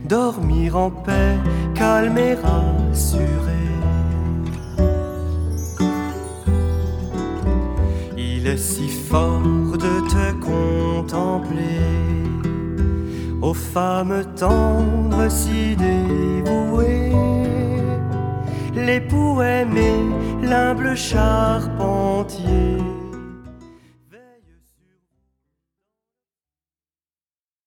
dormir en paix, calme et rassuré. Il est si fort de te contempler, aux femmes tendres si dévouées, l'époux aimé, l'humble charpentier.